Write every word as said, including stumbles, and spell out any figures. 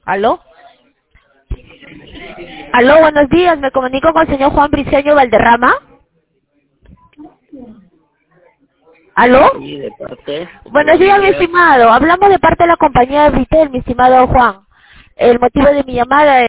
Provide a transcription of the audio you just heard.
¿Aló? Aló, buenos días, me comunico con el señor Juan Briceño Valderrama. ¿Aló? Sí, de parte. Buenos Buenos días, mi días. estimado. Hablamos de parte de la compañía de Vitel, mi estimado Juan. El motivo de mi llamada